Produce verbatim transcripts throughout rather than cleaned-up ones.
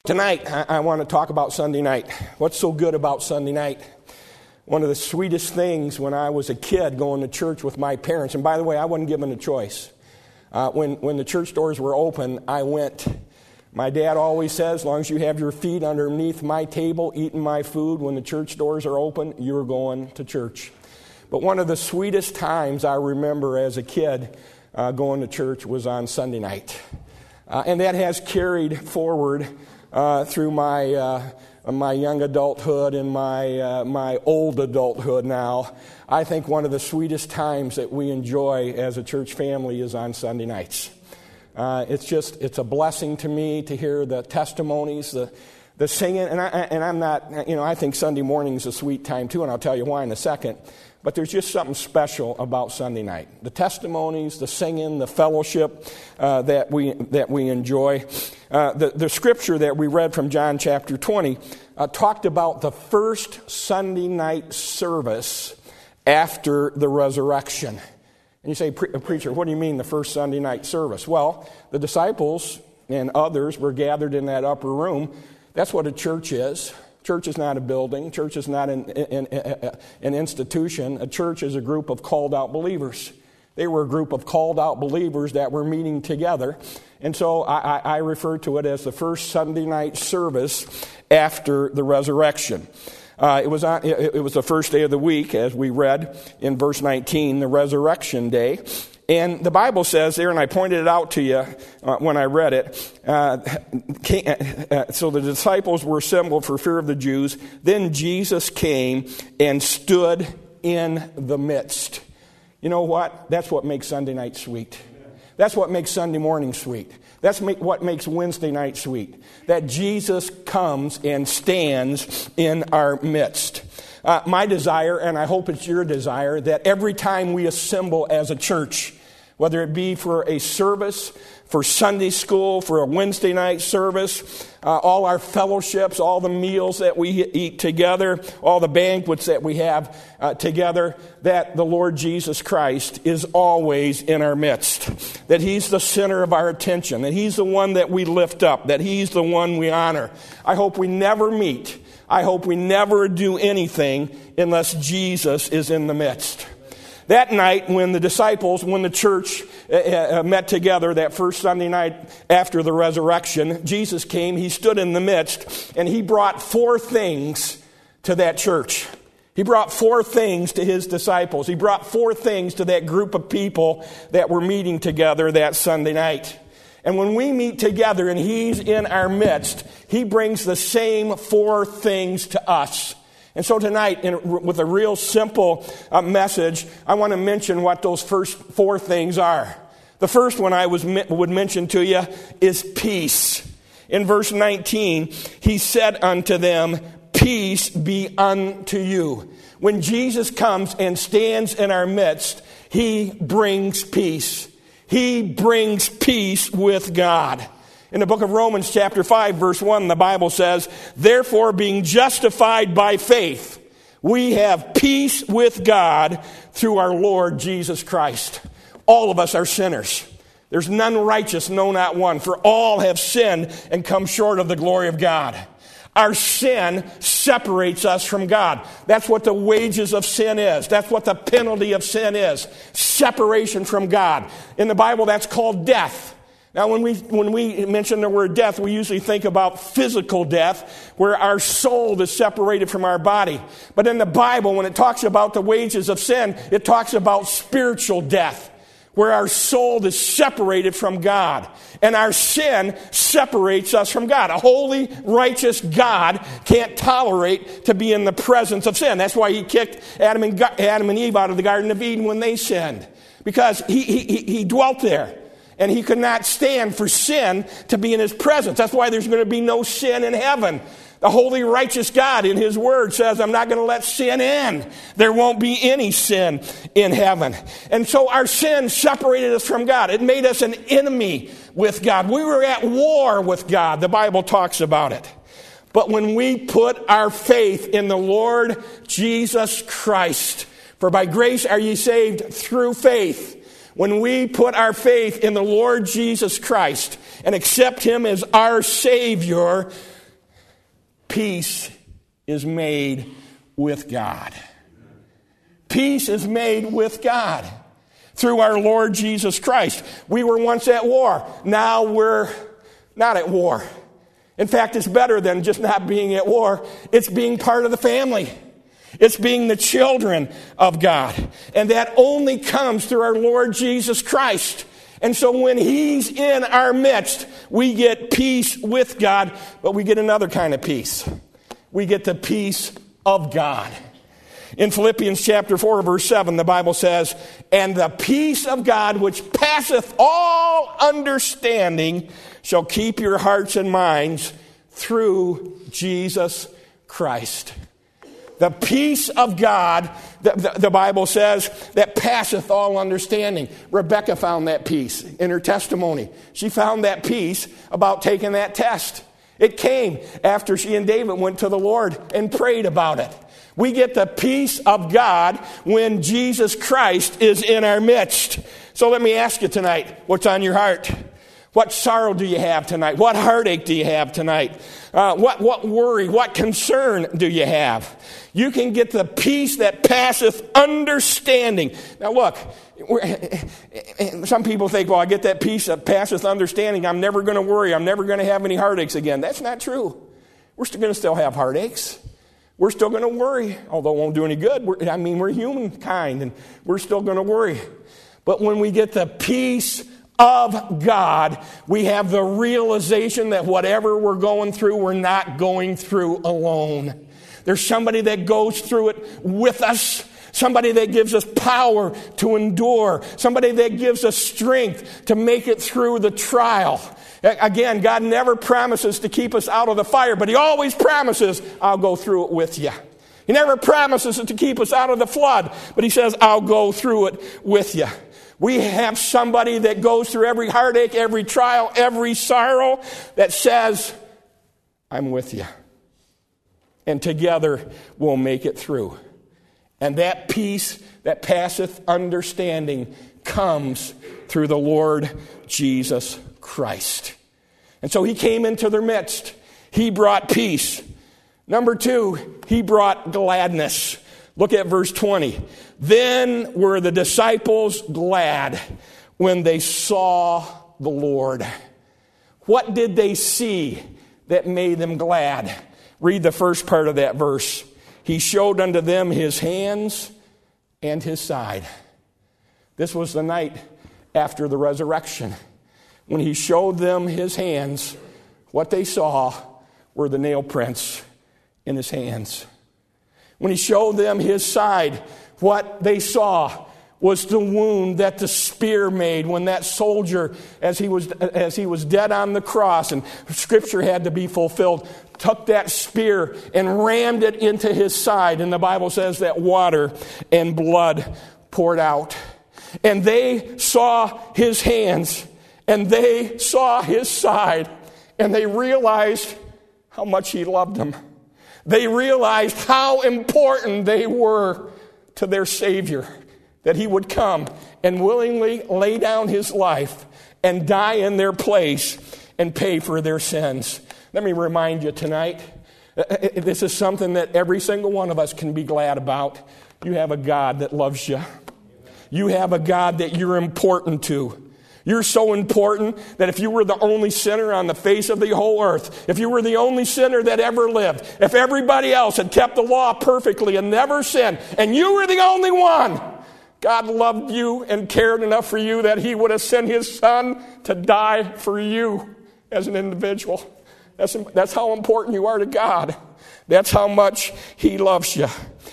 Tonight, I, I want to talk about Sunday night. What's so good about Sunday night? One of the sweetest things when I was a kid going to church with my parents, and by the way, I wasn't given a choice. Uh, when, when the church doors were open, I went. My dad always says, as long as you have your feet underneath my table, eating my food, when the church doors are open, you're going to church. But one of the sweetest times I remember as a kid uh, going to church was on Sunday night. Uh, and that has carried forward uh, through my uh, my young adulthood and my uh, my old adulthood now. I think one of the sweetest times that we enjoy as a church family is on Sunday nights. Uh, it's just, it's a blessing to me to hear the testimonies, the the singing, and, I, and I'm not, you know, I think Sunday morning is a sweet time too, and I'll tell you why in a second. But there's just something special about Sunday night. The testimonies, the singing, the fellowship uh, that we that we enjoy. Uh, the, the scripture that we read from John chapter twenty uh, talked about the first Sunday night service after the resurrection. And you say, Pre- preacher, what do you mean the first Sunday night service? Well, the disciples and others were gathered in that upper room. That's what a church is. Church is not a building. Church is not an, an, an institution. A church is a group of called out believers. They were a group of called out believers that were meeting together. And so I, I, I refer to it as the first Sunday night service after the resurrection. Uh, it was on, it, it was the first day of the week, as we read in verse nineteen, the resurrection day. And the Bible says there, and I pointed it out to you uh, when I read it, uh, came, uh, so the disciples were assembled for fear of the Jews. Then Jesus came and stood in the midst. You know what? That's what makes Sunday night sweet. That's what makes Sunday morning sweet. That's make, what makes Wednesday night sweet. That Jesus comes and stands in our midst. Uh, my desire, and I hope it's your desire, that every time we assemble as a church, whether it be for a service, for Sunday school, for a Wednesday night service, uh, all our fellowships, all the meals that we eat together, all the banquets that we have uh, together, that the Lord Jesus Christ is always in our midst. That He's the center of our attention, that He's the one that we lift up, that He's the one we honor. I hope we never meet. I hope we never do anything unless Jesus is in the midst. That night when the disciples, when the church uh, met together that first Sunday night after the resurrection, Jesus came, He stood in the midst, and He brought four things to that church. He brought four things to His disciples. He brought four things to that group of people that were meeting together that Sunday night. And when we meet together and He's in our midst, He brings the same four things to us. And so tonight, in, with a real simple uh, message, I want to mention what those first four things are. The first one I was would mention to you is peace. In verse nineteen, He said unto them, "Peace be unto you." When Jesus comes and stands in our midst, He brings peace. He brings peace with God. In the book of Romans chapter five, verse one, the Bible says, "Therefore, being justified by faith, we have peace with God through our Lord Jesus Christ." All of us are sinners. There's none righteous, no, not one. For all have sinned and come short of the glory of God. Our sin separates us from God. That's what the wages of sin is. That's what the penalty of sin is. Separation from God. In the Bible, that's called death. Now, when we when we mention the word death, we usually think about physical death, where our soul is separated from our body. But in the Bible, when it talks about the wages of sin, it talks about spiritual death, where our soul is separated from God. And our sin separates us from God. A holy, righteous God can't tolerate to be in the presence of sin. That's why He kicked Adam and, Adam and Eve out of the Garden of Eden when they sinned. Because he, he, he dwelt there. And He could not stand for sin to be in His presence. That's why there's going to be no sin in heaven. The holy, righteous God in His Word says, "I'm not going to let sin in." There won't be any sin in heaven. And so our sin separated us from God. It made us an enemy with God. We were at war with God. The Bible talks about it. But when we put our faith in the Lord Jesus Christ, for by grace are ye saved through faith. When we put our faith in the Lord Jesus Christ and accept Him as our Savior, peace is made with God. Peace is made with God through our Lord Jesus Christ. We were once at war. Now we're not at war. In fact, it's better than just not being at war. It's being part of the family. It's being the children of God. And that only comes through our Lord Jesus Christ. And so when He's in our midst, we get peace with God, but we get another kind of peace. We get the peace of God. In Philippians chapter four, verse seven, the Bible says, "And the peace of God, which passeth all understanding, shall keep your hearts and minds through Jesus Christ." The peace of God, the, the, the Bible says, that passeth all understanding. Rebecca found that peace in her testimony. She found that peace about taking that test. It came after she and David went to the Lord and prayed about it. We get the peace of God when Jesus Christ is in our midst. So let me ask you tonight, what's on your heart? What sorrow do you have tonight? What heartache do you have tonight? Uh, what, what worry, what concern do you have? You can get the peace that passeth understanding. Now look, we're, some people think, well, I get that peace that passeth understanding. I'm never going to worry. I'm never going to have any heartaches again. That's not true. We're still going to still have heartaches. We're still going to worry, although it won't do any good. We're, I mean, we're humankind, and we're still going to worry. But when we get the peace of God, we have the realization that whatever we're going through, we're not going through alone. There's somebody that goes through it with us. Somebody that gives us power to endure. Somebody that gives us strength to make it through the trial. Again, God never promises to keep us out of the fire, but He always promises, I'll go through it with you. He never promises to keep us out of the flood, but He says, I'll go through it with you. We have somebody that goes through every heartache, every trial, every sorrow that says, I'm with you. And together we'll make it through. And that peace that passeth understanding comes through the Lord Jesus Christ. And so He came into their midst. He brought peace. Number two, He brought gladness. Look at verse twenty. Then were the disciples glad when they saw the Lord. What did they see that made them glad? Read the first part of that verse. He showed unto them His hands and His side. This was the night after the resurrection. When He showed them His hands, what they saw were the nail prints in His hands. When He showed them His side, what they saw was the wound that the spear made when that soldier, as he was as he was dead on the cross, and Scripture had to be fulfilled, took that spear and rammed it into his side. And the Bible says that water and blood poured out. And they saw His hands, and they saw His side, and they realized how much He loved them. They realized how important they were to their Savior, that He would come and willingly lay down His life and die in their place and pay for their sins. Let me remind you tonight, this is something that every single one of us can be glad about. You have a God that loves you. You have a God that you're important to. You're so important that if you were the only sinner on the face of the whole earth, if you were the only sinner that ever lived, if everybody else had kept the law perfectly and never sinned, and you were the only one, God loved you and cared enough for you that He would have sent His Son to die for you as an individual. That's, that's how important you are to God. That's how much He loves you.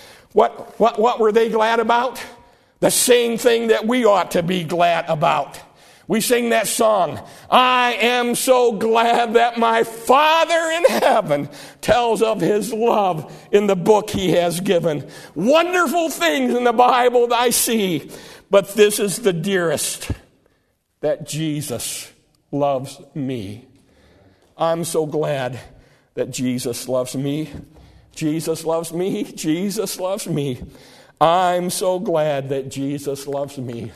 What, what, what were they glad about? The same thing that we ought to be glad about. We sing that song, I am so glad that my Father in heaven tells of His love in the book He has given. Wonderful things in the Bible that I see, but this is the dearest, that Jesus loves me. I'm so glad that Jesus loves me. Jesus loves me. Jesus loves me. I'm so glad that Jesus loves me.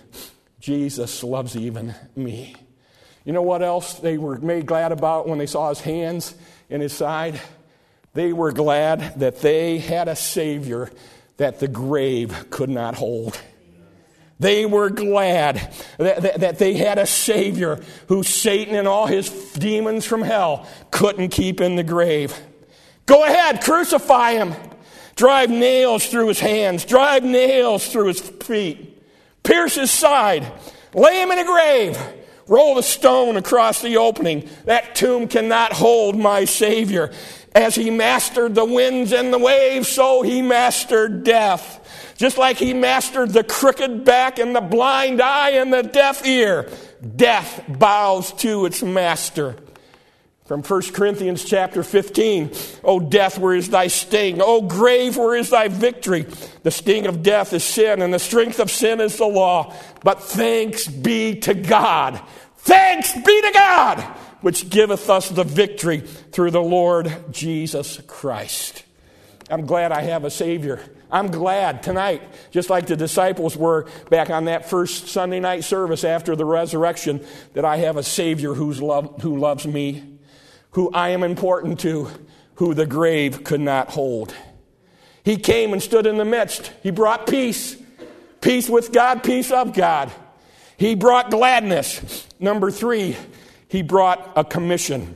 Jesus loves even me. You know what else they were made glad about when they saw His hands and His side? They were glad that they had a Savior that the grave could not hold. They were glad that, that, that they had a Savior who Satan and all his demons from hell couldn't keep in the grave. Go ahead, crucify him. Drive nails through his hands. Drive nails through his feet. Pierce his side. Lay him in a grave. Roll the stone across the opening. That tomb cannot hold my Savior. As he mastered the winds and the waves, so he mastered death. Just like he mastered the crooked back and the blind eye and the deaf ear, death bows to its master. From First Corinthians chapter fifteen, O death, where is thy sting? O grave, where is thy victory? The sting of death is sin, and the strength of sin is the law. But thanks be to God. Thanks be to God, which giveth us the victory through the Lord Jesus Christ. I'm glad I have a Savior. I'm glad tonight, just like the disciples were back on that first Sunday night service after the resurrection, that I have a Savior who's love, who loves me, who I am important to, who the grave could not hold. He came and stood in the midst. He brought peace. Peace with God, peace of God. He brought gladness. Number three, he brought a commission.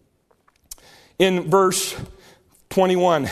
In verse twenty-one,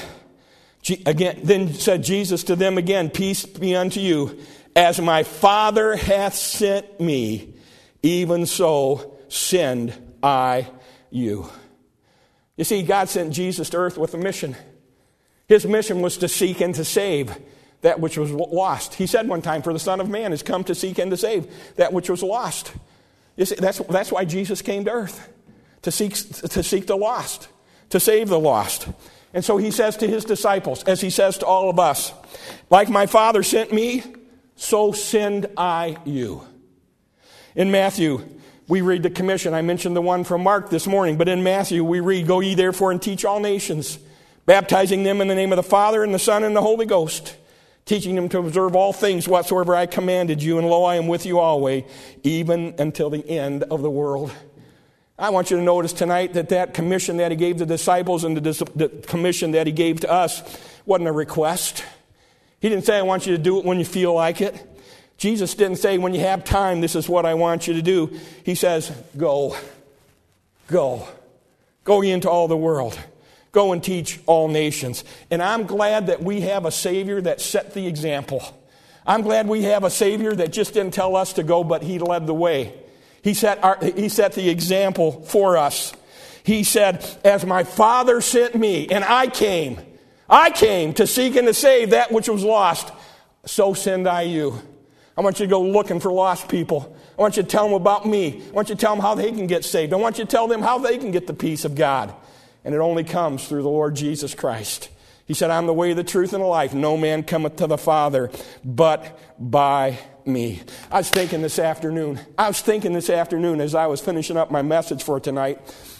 again, then said Jesus to them again, peace be unto you. As my Father hath sent me, even so send I you. You see, God sent Jesus to earth with a mission. His mission was to seek and to save that which was lost. He said one time, for the Son of Man has come to seek and to save that which was lost. You see, that's, that's why Jesus came to earth, to seek, to seek the lost, to save the lost. And so he says to his disciples, as he says to all of us, like my Father sent me, so send I you. In Matthew, we read the commission. I mentioned the one from Mark this morning, but in Matthew we read, go ye therefore and teach all nations, baptizing them in the name of the Father and the Son and the Holy Ghost, teaching them to observe all things whatsoever I commanded you, and lo, I am with you always, even until the end of the world. I want you to notice tonight that that commission that he gave the disciples and the, dis- the commission that he gave to us wasn't a request. He didn't say, I want you to do it when you feel like it. Jesus didn't say, when you have time, this is what I want you to do. He says, go, go, go ye into all the world. Go and teach all nations. And I'm glad that we have a Savior that set the example. I'm glad we have a Savior that just didn't tell us to go, but he led the way. He set, our, he set the example for us. He said, as my Father sent me, and I came, I came to seek and to save that which was lost, so send I you. I want you to go looking for lost people. I want you to tell them about me. I want you to tell them how they can get saved. I want you to tell them how they can get the peace of God. And it only comes through the Lord Jesus Christ. He said, I'm the way, the truth, and the life. No man cometh to the Father but by me. I was thinking this afternoon, I was thinking this afternoon as I was finishing up my message for tonight.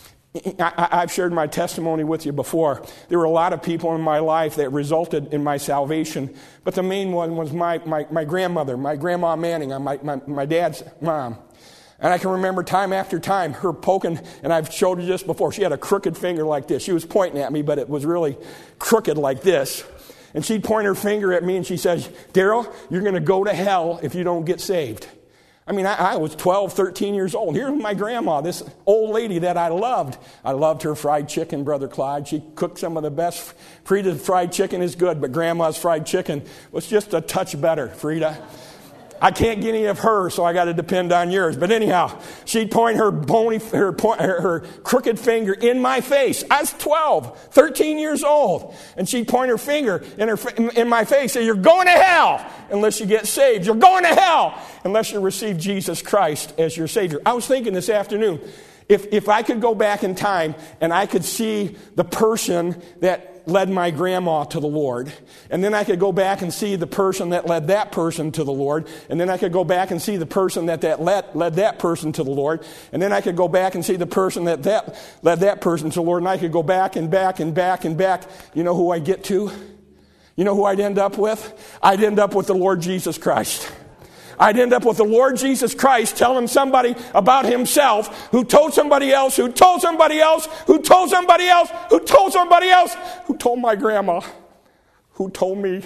I, I've shared my testimony with you before. There were a lot of people in my life that resulted in my salvation. But the main one was my, my, my grandmother, my grandma Manning, my, my, my dad's mom. And I can remember time after time her poking, and I've showed you this before. She had a crooked finger like this. She was pointing at me, but it was really crooked like this. And she'd point her finger at me and she says, Daryl, you're going to go to hell if you don't get saved. I mean, I, I was twelve, thirteen years old. Here's my grandma, this old lady that I loved. I loved her fried chicken, Brother Clyde. She cooked some of the best. Frida's fried chicken is good, but Grandma's fried chicken was just a touch better, Frida. I can't get any of her, so I got to depend on yours. But anyhow, she'd point her bony, her, point, her, her crooked finger in my face. I was twelve, thirteen years old. And she'd point her finger in, her, in my face and say, you're going to hell unless you get saved. You're going to hell unless you receive Jesus Christ as your Savior. I was thinking this afternoon, if, if I could go back in time and I could see the person that led my grandma to the Lord, and then I could go back and see the person that led that person to the Lord, and then I could go back and see the person that, that led, led that person to the Lord, and then I could go back and see the person that, that led that person to the Lord, and I could go back and back and back and back. You know who I get to? You know who I'd end up with? I'd end up with the Lord Jesus Christ. I'd end up with the Lord Jesus Christ telling somebody about himself, who told somebody else, who told somebody else, who told somebody else, who told somebody else, who told my grandma, who told me.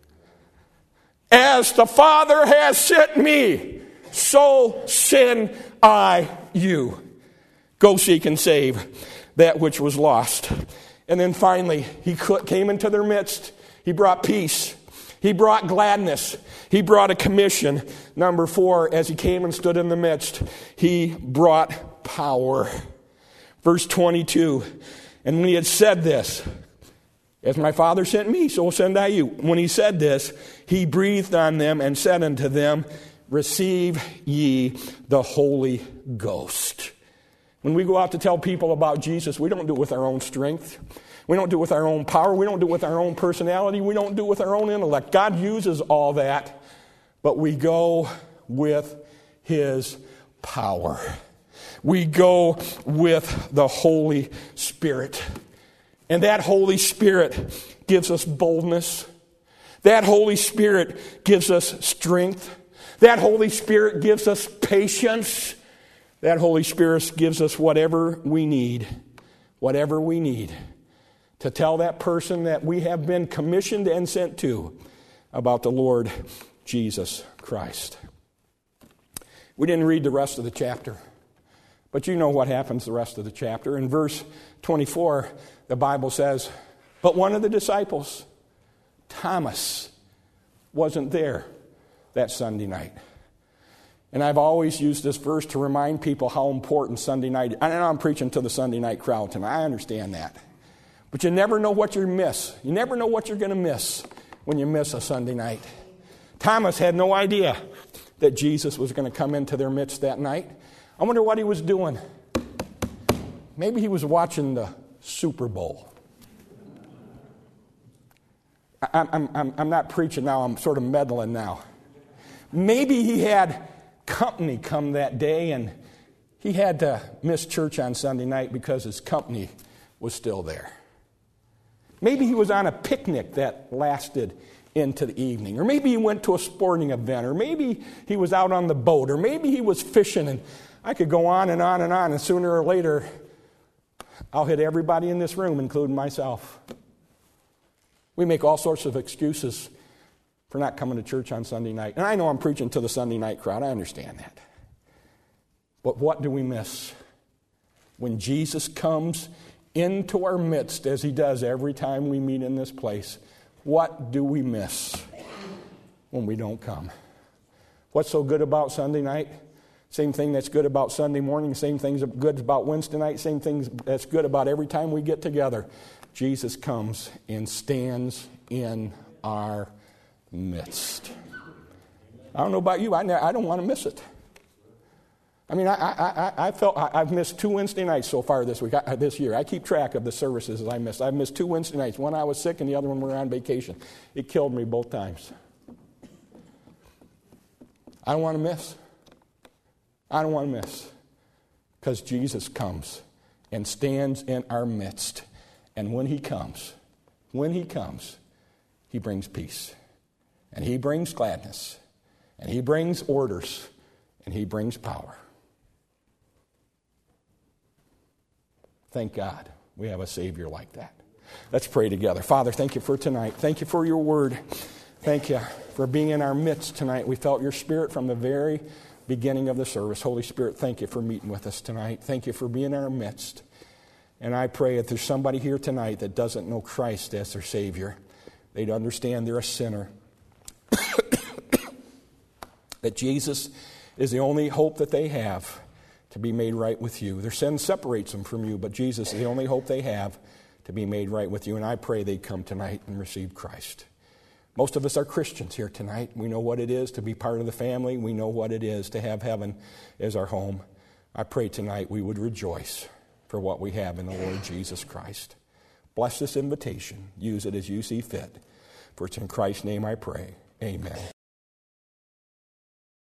As the Father has sent me, so send I you. Go seek and save that which was lost. And then finally, he came into their midst. He brought peace. He brought gladness. He brought a commission. Number four, as he came and stood in the midst, he brought power. Verse twenty-two, and when he had said this, as my Father sent me, so send I you. When he said this, he breathed on them and said unto them, receive ye the Holy Ghost. When we go out to tell people about Jesus, we don't do it with our own strength. We don't do it with our own power. We don't do it with our own personality. We don't do it with our own intellect. God uses all that, but we go with his power. We go with the Holy Spirit. And that Holy Spirit gives us boldness. That Holy Spirit gives us strength. That Holy Spirit gives us patience. That Holy Spirit gives us whatever we need, whatever we need to tell that person that we have been commissioned and sent to about the Lord Jesus Christ. We didn't read the rest of the chapter, but you know what happens the rest of the chapter. In verse twenty-four, the Bible says, but one of the disciples, Thomas, wasn't there that Sunday night. And I've always used this verse to remind people how important Sunday night is. I know I'm preaching to the Sunday night crowd tonight. I understand that. But you never know what you miss. You never know what you're going to miss when you miss a Sunday night. Thomas had no idea that Jesus was going to come into their midst that night. I wonder what he was doing. Maybe he was watching the Super Bowl. I'm, I'm, I'm not preaching now. I'm sort of meddling now. Maybe he had company come that day, and he had to miss church on Sunday night because his company was still there. Maybe he was on a picnic that lasted into the evening, or maybe he went to a sporting event, or maybe he was out on the boat, or maybe he was fishing, and I could go on and on and on, and sooner or later I'll hit everybody in this room, including myself. We make all sorts of excuses for not coming to church on Sunday night. And I know I'm preaching to the Sunday night crowd. I understand that. But what do we miss? When Jesus comes into our midst, as he does every time we meet in this place, what do we miss when we don't come? What's so good about Sunday night? Same thing that's good about Sunday morning, same thing's good about Wednesday night, same thing that's good about every time we get together. Jesus comes and stands in our midst. I don't know about you. I, I don't want to miss it. I mean, I, I, I felt I, I've missed two Wednesday nights so far this week, I, this year. I keep track of the services I missed. I've missed two Wednesday nights. One I was sick and the other one we were on vacation. It killed me both times. I don't want to miss. I don't want to miss. Because Jesus comes and stands in our midst. And when he comes, when he comes, he brings peace. And he brings gladness. And he brings orders. And he brings power. Thank God we have a Savior like that. Let's pray together. Father, thank you for tonight. Thank you for your word. Thank you for being in our midst tonight. We felt your Spirit from the very beginning of the service. Holy Spirit, thank you for meeting with us tonight. Thank you for being in our midst. And I pray if there's somebody here tonight that doesn't know Christ as their Savior, they'd understand they're a sinner. That Jesus is the only hope that they have to be made right with you. Their sin separates them from you, but Jesus is the only hope they have to be made right with you. And I pray they come tonight and receive Christ. Most of us are Christians here tonight. We know what it is to be part of the family. We know what it is to have heaven as our home. I pray tonight we would rejoice for what we have in the Lord Jesus Christ. Bless this invitation. Use it as you see fit. For it's in Christ's name I pray. Amen.